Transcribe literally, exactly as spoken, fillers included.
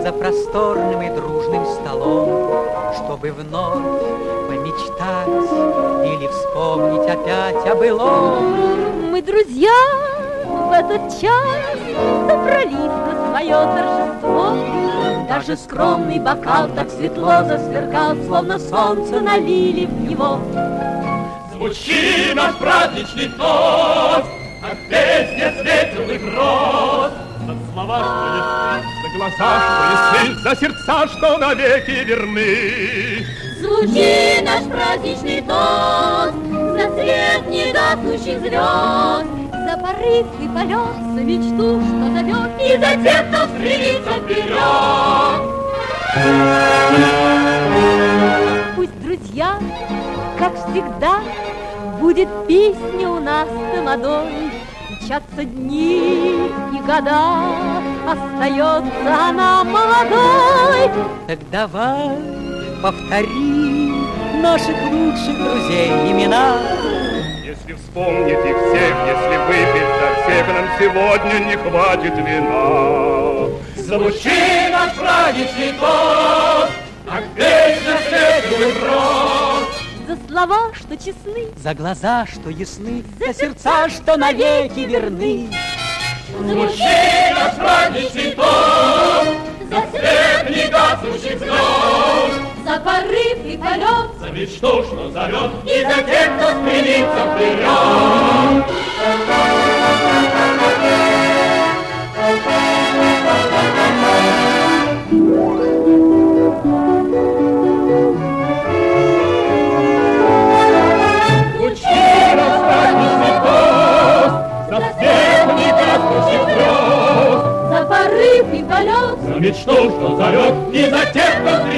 за просторным и дружным столом, чтобы вновь помечтать или вспомнить опять о былом. Мы, друзья, в этот час собрались на свое торжество. Даже скромный бокал так светло засверкал, словно солнце налили в него. Звучи наш праздничный тост, как песня светлых роз. За слова, что ясны, за голоса, что ясны, за сердца, что навеки верны. Звучи наш праздничный тост, за свет негаснущих звезд, за порыв и полет, за мечту, что зовет, и за тех, кто стремится вперед. Пусть, друзья, как всегда, будет песня у нас тамадой. Мчатся дни и года, остается она молодой. Так давай повтори наших лучших друзей имена. Если вспомнить их всех, если выпить за всех, нам сегодня не хватит вина. Звучи наш праздничный тост, как песня светлых роз. За слова, что честны, за глаза, что ясны, за сердца, что навеки верны. Звучи наш праздничный тост, за свет негаснущих звезд, за порыв и полет, за мечту, что зовет, и за тех, кто стремится вперед. Звучи наш праздничный тост, за свет негаснущих звезд, за порыв и полет, за мечту, что зовет, и за тех, кто стремится